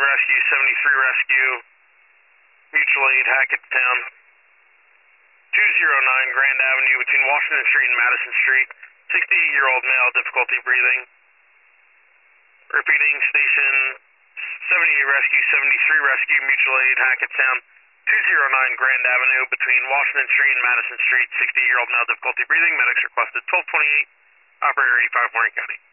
Rescue, 73 Rescue, Mutual Aid, Hackettstown. 209 Grand Avenue between Washington Street and Madison Street. 68-year-old male, difficulty breathing. Repeating, station 78 Rescue, 73 Rescue, Mutual Aid, Hackettstown. 209 Grand Avenue between Washington Street and Madison Street. 68-year-old male, difficulty breathing. Medics requested 1228. Operator 85, Warren County.